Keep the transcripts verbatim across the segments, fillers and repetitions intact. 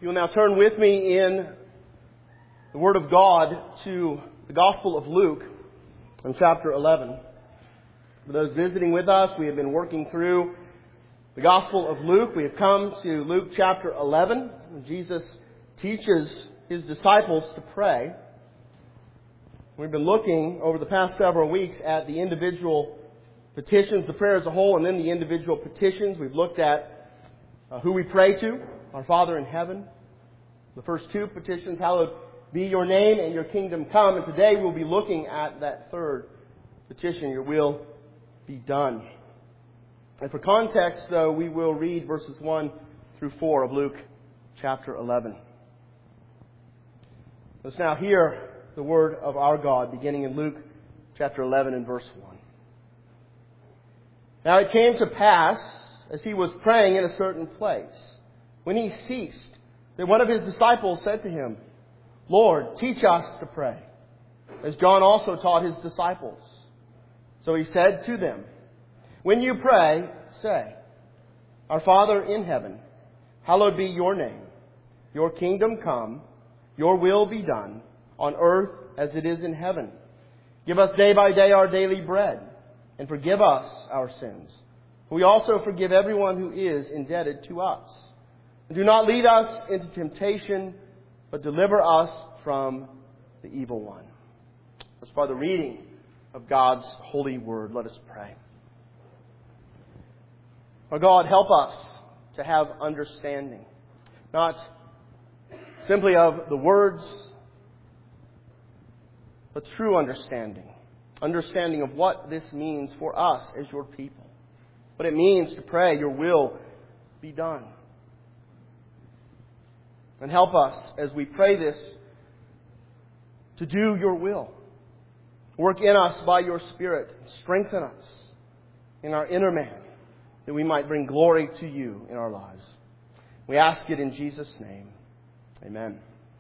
You will now turn with me in the Word of God to the Gospel of Luke in chapter eleven. For those visiting with us, we have been working through the Gospel of Luke. We have come to Luke chapter eleven. Jesus teaches His disciples to pray. We've been looking over the past several weeks at the individual petitions, the prayer as a whole, and then the individual petitions. We've looked at uh, who we pray to, our Father in heaven. The first two petitions, hallowed be your name and your kingdom come. And today we'll be looking at that third petition, your will be done. And for context, though, we will read verses one through four of Luke chapter eleven. Let's now hear the word of our God, beginning in Luke chapter eleven and verse one. Now it came to pass, as he was praying in a certain place, when he ceased, that one of his disciples said to him, Lord, teach us to pray, as John also taught his disciples. So he said to them, when you pray, say, Our Father in heaven, hallowed be your name. Your kingdom come, your will be done, on earth as it is in heaven. Give us day by day our daily bread, and forgive us our sins. We also forgive everyone who is indebted to us. And do not lead us into temptation, but deliver us from the evil one. As for the reading of God's holy word, let us pray. Our God, help us to have understanding, not simply of the words, but true understanding. Understanding of what this means for us as your people. What it means to pray, your will be done. And help us as we pray this to do your will. Work in us by your Spirit. Strengthen us in our inner man that we might bring glory to you in our lives. We ask it in Jesus' name. Amen.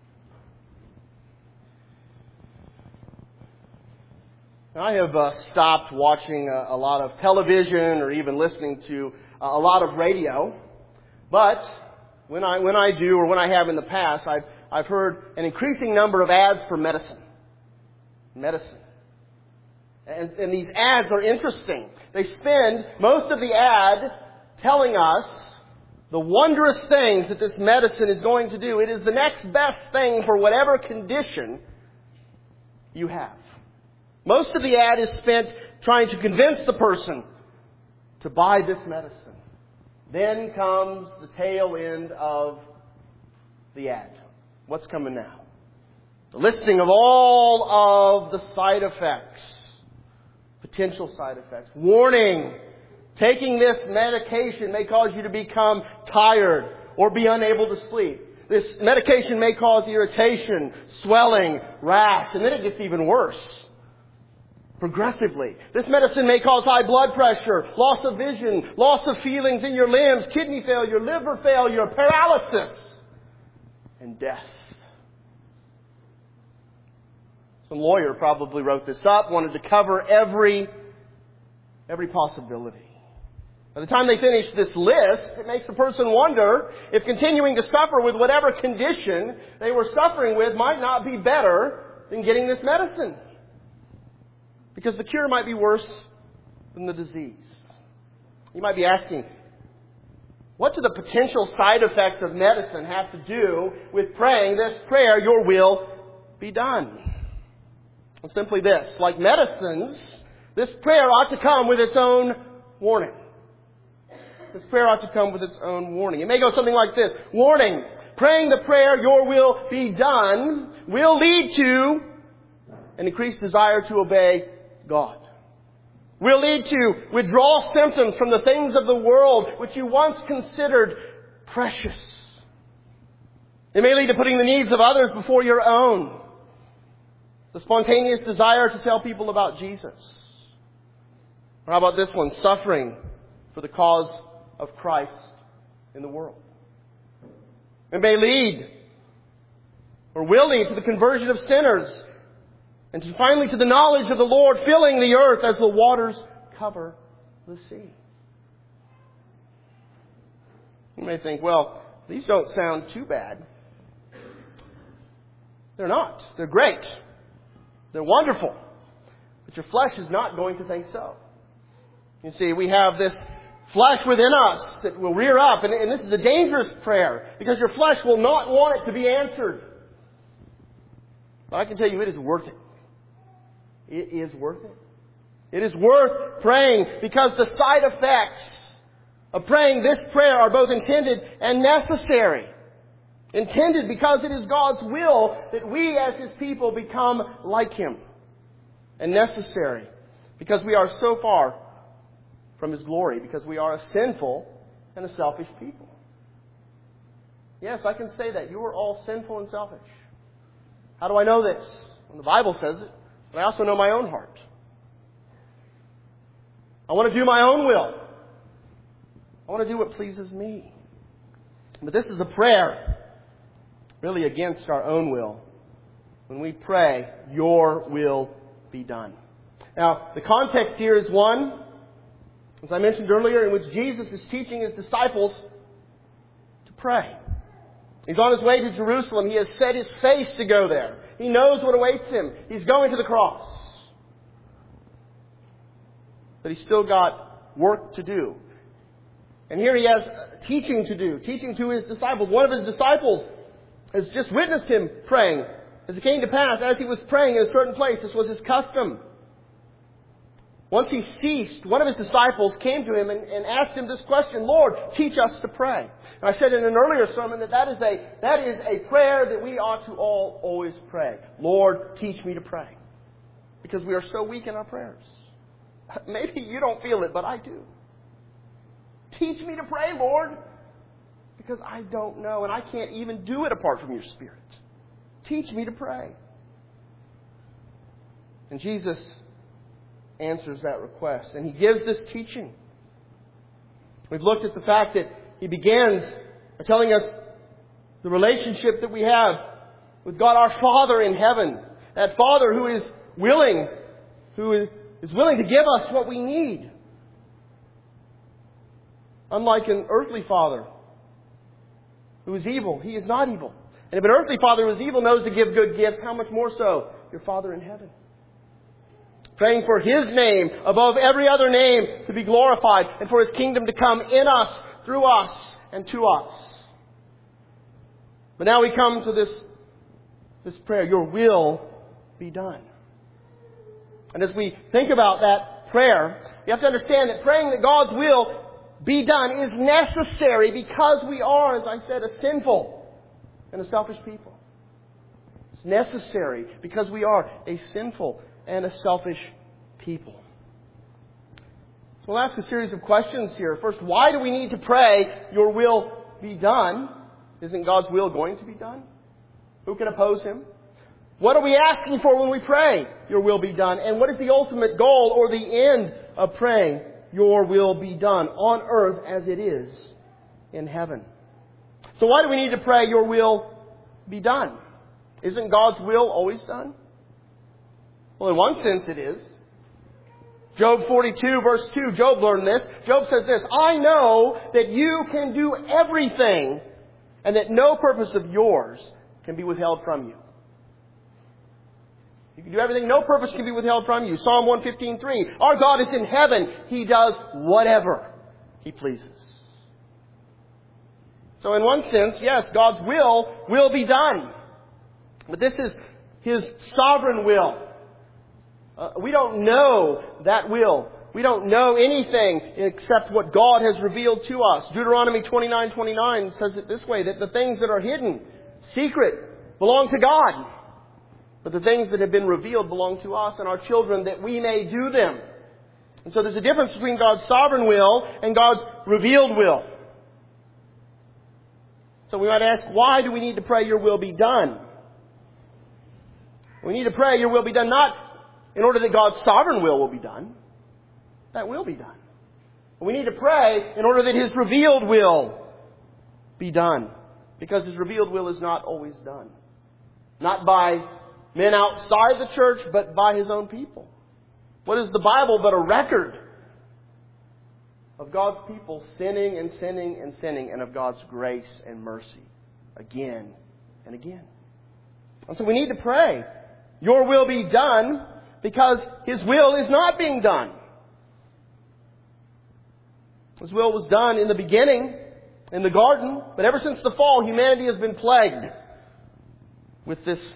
I have uh, stopped watching a, a lot of television or even listening to uh, a lot of radio. But when I when I do, or when I have in the past, I've I've heard an increasing number of ads for medicine. Medicine. And, and these ads are interesting. They spend most of the ad telling us the wondrous things that this medicine is going to do. It is the next best thing for whatever condition you have. Most of the ad is spent trying to convince the person to buy this medicine. Then comes the tail end of the ad. What's coming now? The listing of all of the side effects, potential side effects. Warning, taking this medication may cause you to become tired or be unable to sleep. This medication may cause irritation, swelling, rash, and then it gets even worse. Progressively. This medicine may cause high blood pressure, loss of vision, loss of feelings in your limbs, kidney failure, liver failure, paralysis, and death. Some lawyer probably wrote this up, wanted to cover every, every possibility. By the time they finish this list, it makes a person wonder if continuing to suffer with whatever condition they were suffering with might not be better than getting this medicine. Because the cure might be worse than the disease. You might be asking, what do the potential side effects of medicine have to do with praying this prayer, your will be done? Well, simply this. Like medicines, this prayer ought to come with its own warning. This prayer ought to come with its own warning. It may go something like this. Warning, praying the prayer, your will be done, will lead to an increased desire to obey God. Will lead to withdrawal symptoms from the things of the world which you once considered precious. It may lead to putting the needs of others before your own. The spontaneous desire to tell people about Jesus. Or how about this one? Suffering for the cause of Christ in the world. It may lead or will lead to the conversion of sinners. And to finally to the knowledge of the Lord filling the earth as the waters cover the sea. You may think, well, these don't sound too bad. They're not. They're great. They're wonderful. But your flesh is not going to think so. You see, we have this flesh within us that will rear up. And, and this is a dangerous prayer because your flesh will not want it to be answered. But I can tell you it is worth it. It is worth it. It is worth praying because the side effects of praying this prayer are both intended and necessary. Intended because it is God's will that we as His people become like Him. And necessary because we are so far from His glory, because we are a sinful and a selfish people. Yes, I can say that. You are all sinful and selfish. How do I know this? Well, the Bible says it, but I also know my own heart. I want to do my own will. I want to do what pleases me. But this is a prayer really against our own will. When we pray, your will be done. Now, the context here is one, as I mentioned earlier, in which Jesus is teaching His disciples to pray. He's on His way to Jerusalem. He has set His face to go there. He knows what awaits Him. He's going to the cross. But He's still got work to do. And here He has teaching to do, teaching to His disciples. One of His disciples has just witnessed Him praying. As it came to pass, as He was praying in a certain place, this was His custom. Once He ceased, one of His disciples came to Him and, and asked Him this question, Lord, teach us to pray. And I said in an earlier sermon that that is a, that is a prayer that we ought to all always pray. Lord, teach me to pray. Because we are so weak in our prayers. Maybe you don't feel it, but I do. Teach me to pray, Lord. Because I don't know, and I can't even do it apart from your Spirit. Teach me to pray. And Jesus answers that request. And He gives this teaching. We've looked at the fact that He begins by telling us the relationship that we have with God our Father in heaven. That Father who is willing, who is willing to give us what we need. Unlike an earthly father who is evil, He is not evil. And if an earthly father who is evil knows to give good gifts, how much more so your Father in heaven? Praying for His name above every other name to be glorified and for His kingdom to come in us, through us, and to us. But now we come to this, this prayer, your will be done. And as we think about that prayer, you have to understand that praying that God's will be done is necessary because we are, as I said, a sinful and a selfish people. It's necessary because we are a sinful and a selfish people. So we'll ask a series of questions here. First, why do we need to pray, your will be done? Isn't God's will going to be done? Who can oppose Him? What are we asking for when we pray, your will be done? And what is the ultimate goal or the end of praying, your will be done on earth as it is in heaven? So why do we need to pray, your will be done? Isn't God's will always done? Well, in one sense it is. Job forty-two verse two, Job learned this. Job says this, I know that you can do everything and that no purpose of yours can be withheld from you. You can do everything. No purpose can be withheld from you. Psalm one fifteen three. Our God is in heaven. He does whatever He pleases. So in one sense, yes, God's will will be done. But this is His sovereign will. Uh, we don't know that will. We don't know anything except what God has revealed to us. Deuteronomy twenty-nine twenty-nine says it this way, that the things that are hidden, secret, belong to God. But the things that have been revealed belong to us and our children that we may do them. And so there's a difference between God's sovereign will and God's revealed will. So we might ask, why do we need to pray your will be done? We need to pray your will be done not in order that God's sovereign will will be done. That will be done. But we need to pray in order that His revealed will be done. Because His revealed will is not always done. Not by men outside the church, but by His own people. What is the Bible but a record of God's people sinning and sinning and sinning, and of God's grace and mercy again and again? And so we need to pray, your will be done, because His will is not being done. His will was done in the beginning, in the garden, but ever since the fall, humanity has been plagued with this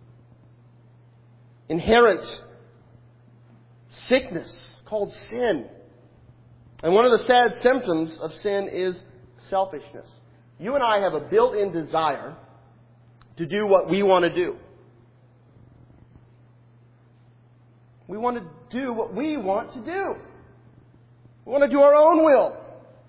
inherent sickness called sin. And one of the sad symptoms of sin is selfishness. You and I have a built-in desire to do what we want to do. We want to do what we want to do. We want to do our own will.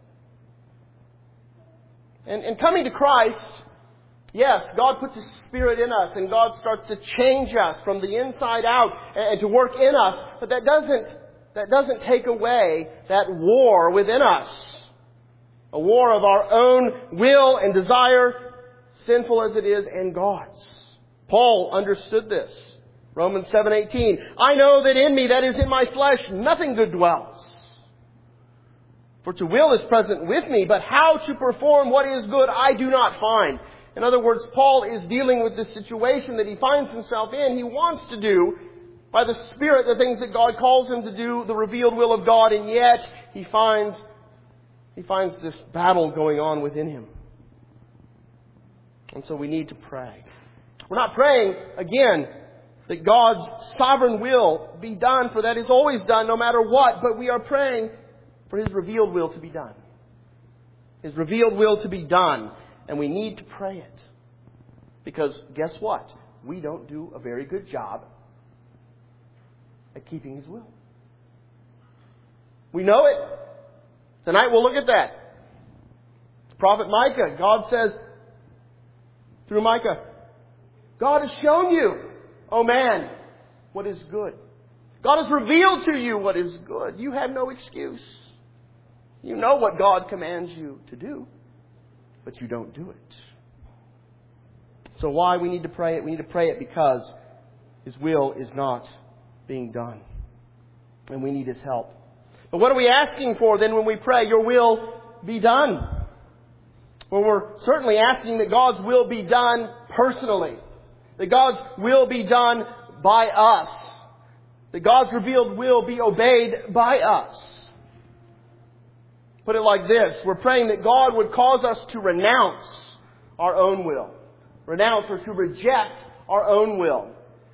And, and coming to Christ, yes, God puts His Spirit in us and God starts to change us from the inside out and, and to work in us. But that doesn't, that doesn't take away that war within us. A war of our own will and desire, sinful as it is, and God's. Paul understood this. Romans seven eighteen. I know that in me, that is in my flesh, nothing good dwells. For to will is present with me, but how to perform what is good I do not find. In other words, Paul is dealing with this situation that he finds himself in. He wants to do, by the Spirit, the things that God calls him to do, the revealed will of God, and yet he finds, he finds this battle going on within him. And so we need to pray. We're not praying, again, that God's sovereign will be done, for that is always done no matter what. But we are praying for His revealed will to be done. His revealed will to be done. And we need to pray it. Because guess what? We don't do a very good job at keeping His will. We know it. Tonight we'll look at that. Prophet Micah, God says through Micah, God has shown you, oh man, what is good. God has revealed to you what is good. You have no excuse. You know what God commands you to do, but you don't do it. So why we need to pray it? We need to pray it because His will is not being done. And we need His help. But what are we asking for then when we pray, your will be done? Well, we're certainly asking that God's will be done personally. That God's will be done by us. That God's revealed will be obeyed by us. Put it like this. We're praying that God would cause us to renounce our own will. Renounce or to reject our own will.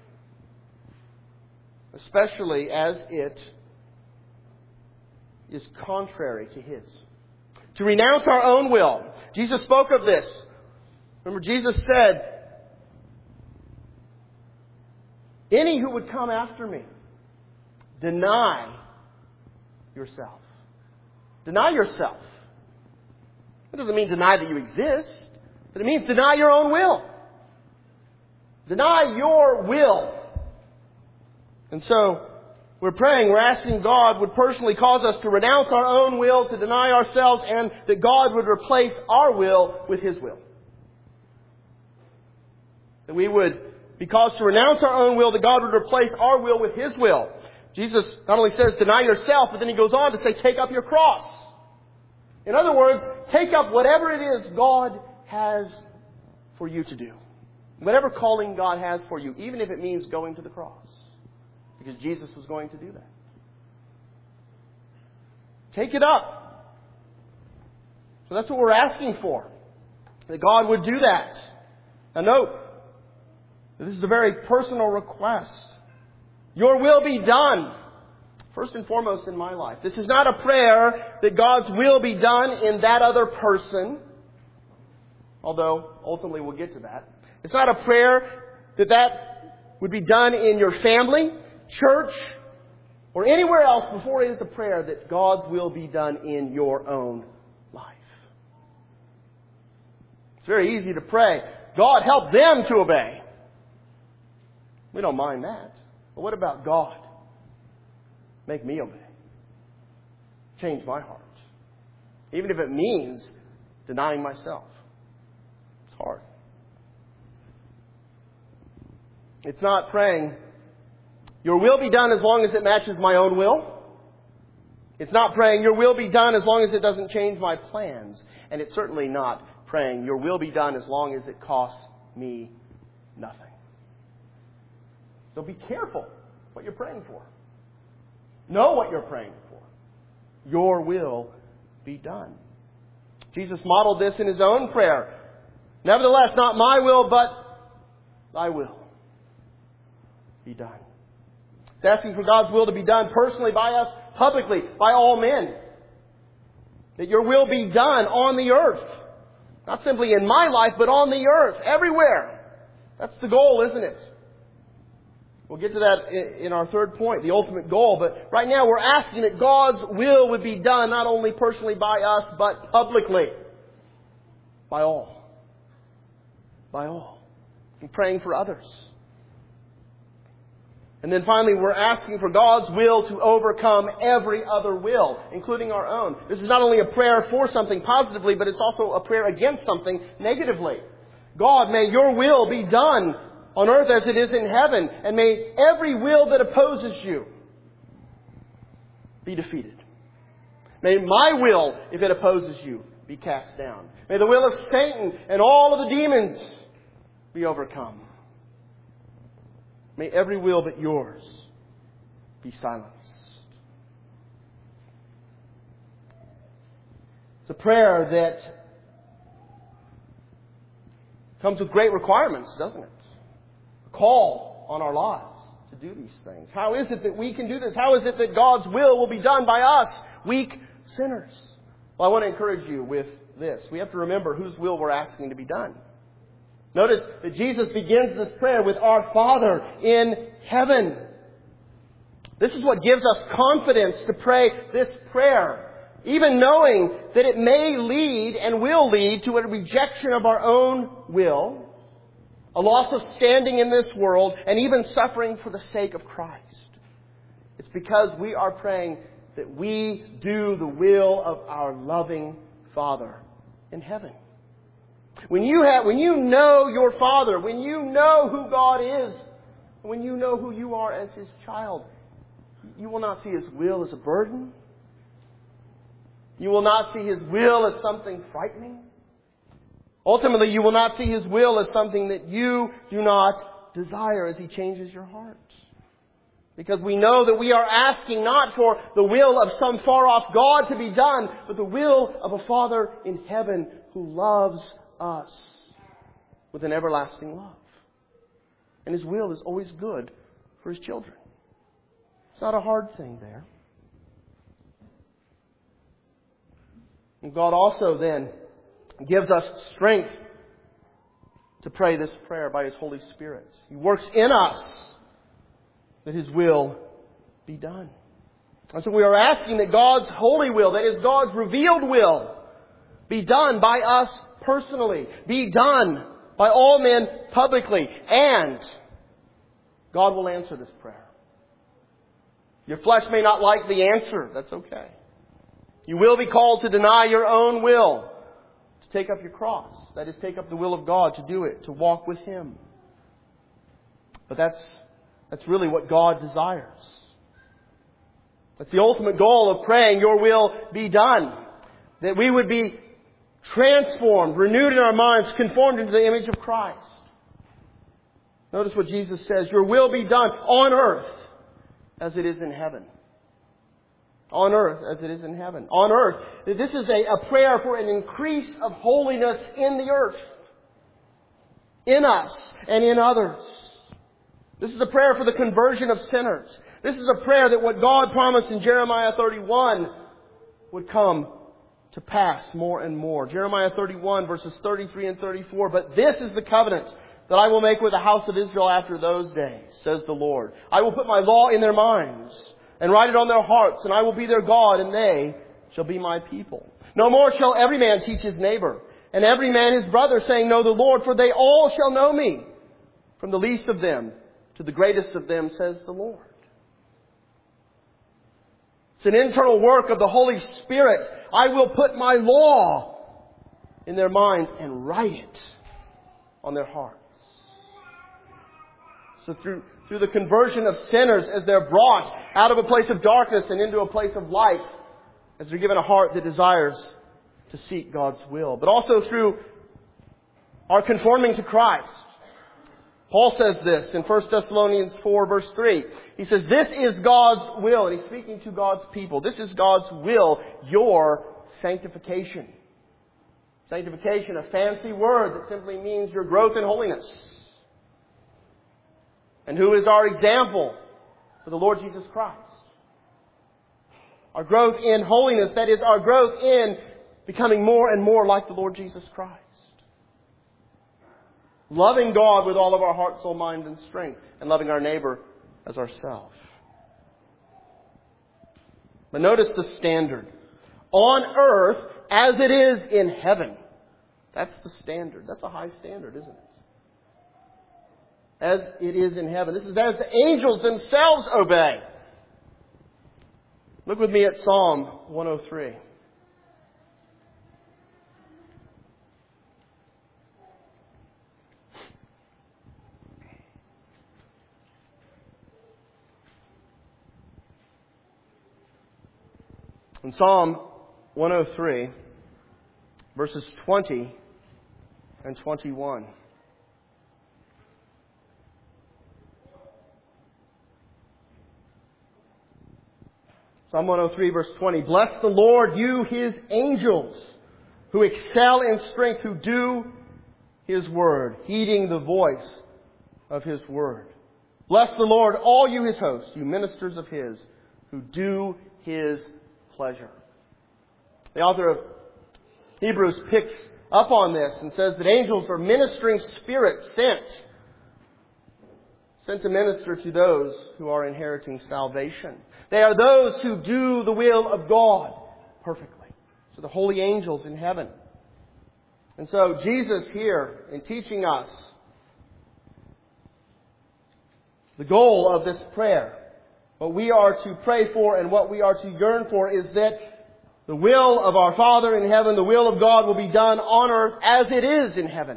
Especially as it is contrary to His. To renounce our own will. Jesus spoke of this. Remember, Jesus said, any who would come after me, deny yourself. Deny yourself. It doesn't mean deny that you exist, but it means deny your own will. Deny your will. And so, we're praying, we're asking God would personally cause us to renounce our own will, to deny ourselves, and that God would replace our will with His will. That we would be caused to renounce our own will, that God would replace our will with His will. Jesus not only says deny yourself, but then He goes on to say take up your cross. In other words, take up whatever it is God has for you to do. Whatever calling God has for you, even if it means going to the cross. Because Jesus was going to do that. Take it up. So that's what we're asking for. That God would do that. Now note, this is a very personal request. Your will be done. First and foremost in my life. This is not a prayer that God's will be done in that other person. Although, ultimately we'll get to that. It's not a prayer that that would be done in your family, church, or anywhere else before it is a prayer that God's will be done in your own life. It's very easy to pray, God, help them to obey. We don't mind that. But what about God? Make me obey. Change my heart. Even if it means denying myself. It's hard. It's not praying, your will be done as long as it matches my own will. It's not praying, your will be done as long as it doesn't change my plans. And it's certainly not praying, your will be done as long as it costs me nothing. So be careful what you're praying for. Know what you're praying for. Your will be done. Jesus modeled this in His own prayer. Nevertheless, not my will, but Thy will be done. It's asking for God's will to be done personally by us, publicly, by all men. That your will be done on the earth. Not simply in my life, but on the earth, everywhere. That's the goal, isn't it? We'll get to that in our third point, the ultimate goal. But right now we're asking that God's will would be done not only personally by us, but publicly. By all. By all. And praying for others. And then finally, we're asking for God's will to overcome every other will, including our own. This is not only a prayer for something positively, but it's also a prayer against something negatively. God, may your will be done on earth as it is in heaven, and may every will that opposes you be defeated. May my will, if it opposes you, be cast down. May the will of Satan and all of the demons be overcome. May every will but yours be silenced. It's a prayer that comes with great requirements, doesn't it? A call on our lives to do these things. How is it that we can do this? How is it that God's will will be done by us, weak sinners? Well, I want to encourage you with this. We have to remember whose will we're asking to be done. Notice that Jesus begins this prayer with our Father in heaven. This is what gives us confidence to pray this prayer, even knowing that it may lead and will lead to a rejection of our own will, a loss of standing in this world, and even suffering for the sake of Christ. It's because we are praying that we do the will of our loving Father in heaven. When you have, when you know your Father, when you know who God is, when you know who you are as His child, you will not see His will as a burden. You will not see His will as something frightening. Ultimately, you will not see His will as something that you do not desire as He changes your heart. Because we know that we are asking not for the will of some far-off God to be done, but the will of a Father in heaven who loves us with an everlasting love. And His will is always good for His children. It's not a hard thing there. And God also then gives us strength to pray this prayer by His Holy Spirit. He works in us that His will be done. And so we are asking that God's holy will, that is God's revealed will, be done by us personally, be done by all men publicly, and God will answer this prayer. Your flesh may not like the answer. That's okay. You will be called to deny your own will, to take up your cross. That is, take up the will of God, to do it, to walk with Him. But that's, that's really what God desires. That's the ultimate goal of praying, your will be done. That we would be transformed, renewed in our minds, conformed into the image of Christ. Notice what Jesus says, your will be done on earth as it is in heaven. On earth as it is in heaven. On earth. This is a, a prayer for an increase of holiness in the earth. In us and in others. This is a prayer for the conversion of sinners. This is a prayer that what God promised in Jeremiah thirty-one would come to pass more and more. Jeremiah thirty-one verses thirty-three and thirty-four. But this is the covenant that I will make with the house of Israel after those days, says the Lord. I will put my law in their minds and write it on their hearts, and I will be their God, and they shall be my people. No more shall every man teach his neighbor, and every man his brother, saying, know the Lord, for they all shall know me, from the least of them to the greatest of them, says the Lord. It's an internal work of the Holy Spirit. I will put my law in their minds and write it on their hearts. So through, through the conversion of sinners as they're brought out of a place of darkness and into a place of light, as they're given a heart that desires to seek God's will. But also through our conforming to Christ. Paul says this in First Thessalonians four verse three. He says, this is God's will. And he's speaking to God's people. This is God's will, your sanctification. Sanctification, a fancy word that simply means your growth in holiness. And who is our example? For the Lord Jesus Christ. Our growth in holiness, that is our growth in becoming more and more like the Lord Jesus Christ. Loving God with all of our heart, soul, mind, and strength. And loving our neighbor as ourselves. But notice the standard. On earth as it is in heaven. That's the standard. That's a high standard, isn't it? As it is in heaven. This is as the angels themselves obey. Look with me at Psalm one oh three. In Psalm one oh three, verses twenty and twenty-one. Psalm one oh three, verse twenty. Bless the Lord, you His angels, who excel in strength, who do His word, heeding the voice of His word. Bless the Lord, all you His hosts, you ministers of His, who do His pleasure. The author of Hebrews picks up on this and says that angels are ministering spirits sent, sent to minister to those who are inheriting salvation. They are those who do the will of God perfectly. So the holy angels in heaven. And so Jesus here, in teaching us the goal of this prayer, what we are to pray for and what we are to yearn for, is that the will of our Father in heaven, the will of God, will be done on earth as it is in heaven.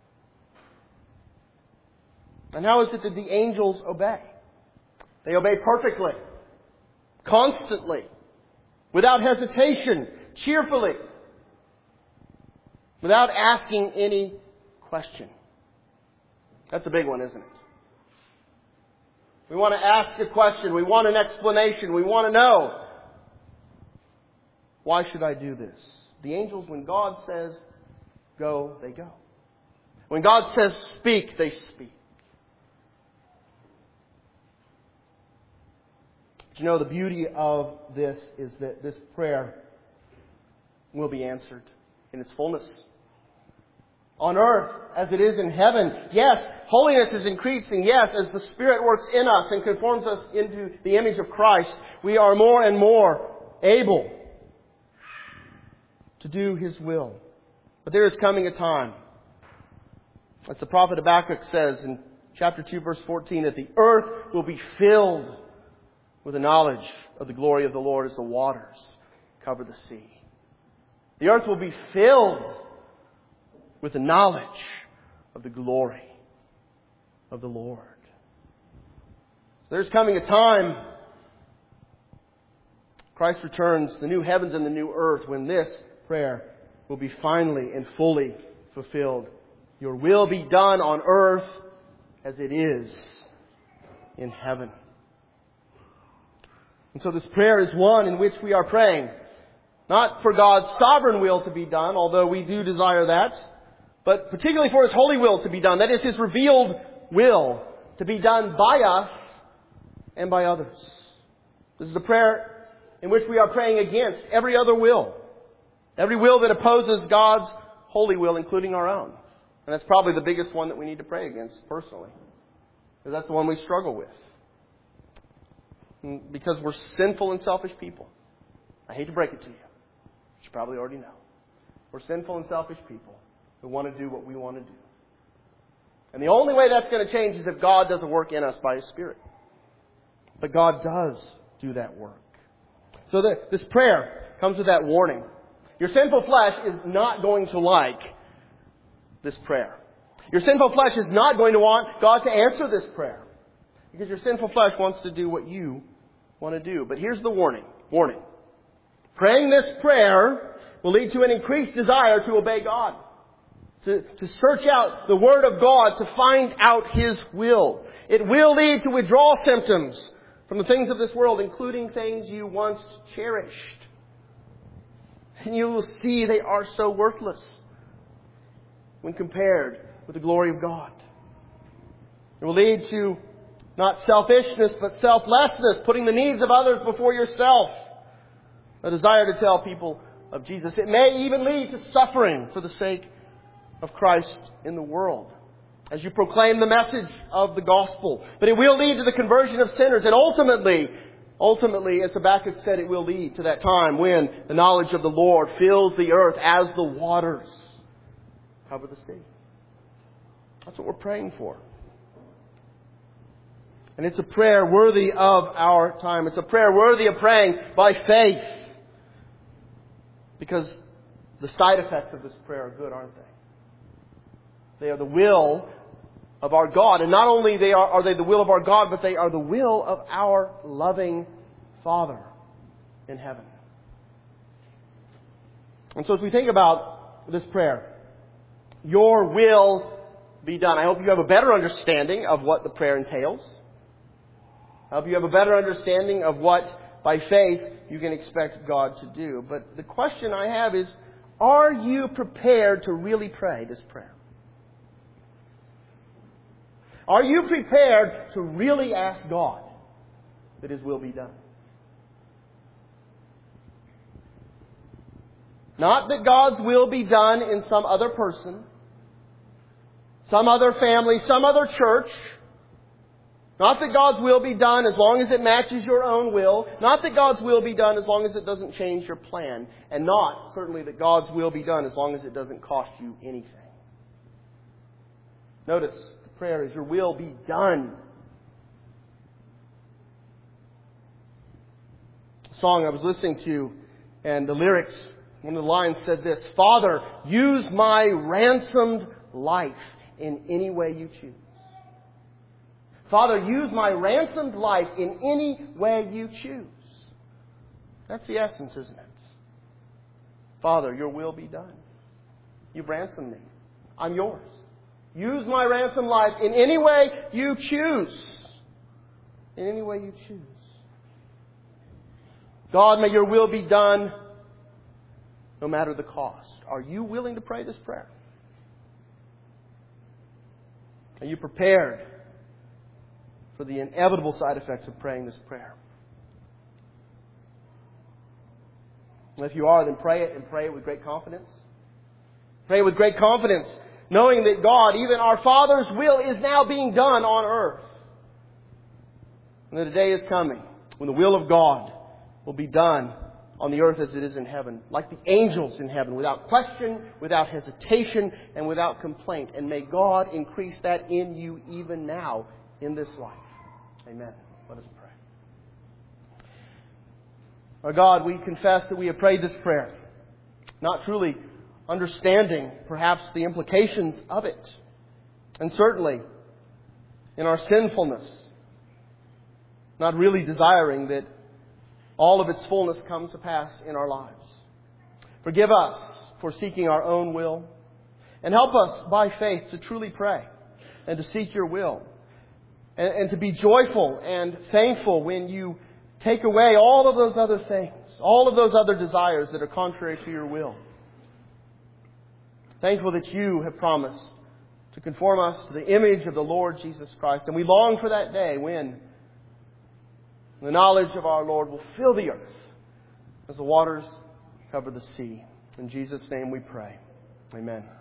And how is it that the angels obey? They obey perfectly, constantly, without hesitation, cheerfully, without asking any question. That's a big one, isn't it? We want to ask a question. We want an explanation. We want to know, why should I do this? The angels, when God says go, they go. When God says speak, they speak. But you know, the beauty of this is that this prayer will be answered in its fullness. On earth as it is in heaven. Yes, holiness is increasing. Yes, as the Spirit works in us and conforms us into the image of Christ, we are more and more able to do His will. But there is coming a time, as the prophet Habakkuk says in chapter two verse fourteen, that the earth will be filled with the knowledge of the glory of the Lord as the waters cover the sea. The earth will be filled with the knowledge of the glory of the Lord. There's coming a time, Christ returns, the new heavens and the new earth, when this prayer will be finally and fully fulfilled. Your will be done on earth as it is in heaven. And so this prayer is one in which we are praying, not for God's sovereign will to be done, although we do desire that, but particularly for His holy will to be done. That is His revealed will to be done by us and by others. This is a prayer in which we are praying against every other will. Every will that opposes God's holy will, including our own. And that's probably the biggest one that we need to pray against personally. Because that's the one we struggle with. Because we're sinful and selfish people. I hate to break it to you. But you probably already know. We're sinful and selfish people who want to do what we want to do. And the only way that's going to change is if God does a work in us by His Spirit. But God does do that work. So the, this prayer comes with that warning. Your sinful flesh is not going to like this prayer. Your sinful flesh is not going to want God to answer this prayer. Because your sinful flesh wants to do what you want to do. But here's the warning. Warning. Praying this prayer will lead to an increased desire to obey God. To, to search out the Word of God to find out His will. It will lead to withdrawal symptoms from the things of this world, including things you once cherished. And you will see they are so worthless when compared with the glory of God. It will lead to not selfishness, but selflessness, putting the needs of others before yourself. A desire to tell people of Jesus. It may even lead to suffering for the sake of Christ in the world, as you proclaim the message of the gospel. But it will lead to the conversion of sinners, and ultimately, ultimately, as Habakkuk said, it will lead to that time when the knowledge of the Lord fills the earth as the waters cover the sea. That's what we're praying for. And it's a prayer worthy of our time. It's a prayer worthy of praying by faith. Because the side effects of this prayer are good, aren't they? They are the will of our God. And not only they are, are they the will of our God, but they are the will of our loving Father in heaven. And so as we think about this prayer, your will be done. I hope you have a better understanding of what the prayer entails. I hope you have a better understanding of what, by faith, you can expect God to do. But the question I have is, are you prepared to really pray this prayer? Are you prepared to really ask God that His will be done? Not that God's will be done in some other person, some other family, some other church. Not that God's will be done as long as it matches your own will. Not that God's will be done as long as it doesn't change your plan. And not, certainly, that God's will be done as long as it doesn't cost you anything. Notice, the prayer is, your will be done. The song I was listening to, and the lyrics, one of the lines said this: Father, use my ransomed life in any way you choose. Father, use my ransomed life in any way you choose. That's the essence, isn't it? Father, your will be done. You've ransomed me. I'm yours. Use my ransomed life in any way you choose. In any way you choose. God, may your will be done no matter the cost. Are you willing to pray this prayer? Are you prepared for the inevitable side effects of praying this prayer? And if you are, then pray it, and pray it with great confidence. Pray it with great confidence, knowing that God, even our Father's will, is now being done on earth. And that a day is coming when the will of God will be done on the earth as it is in heaven, like the angels in heaven, without question, without hesitation, and without complaint. And may God increase that in you even now in this life. Amen. Let us pray. Our God, we confess that we have prayed this prayer, not truly understanding perhaps the implications of it, and certainly in our sinfulness, not really desiring that all of its fullness comes to pass in our lives. Forgive us for seeking our own will, and help us by faith to truly pray and to seek your will. And, and to be joyful and thankful when you take away all of those other things, all of those other desires that are contrary to your will. Thankful that you have promised to conform us to the image of the Lord Jesus Christ. And we long for that day when the knowledge of our Lord will fill the earth as the waters cover the sea. In Jesus' name we pray. Amen.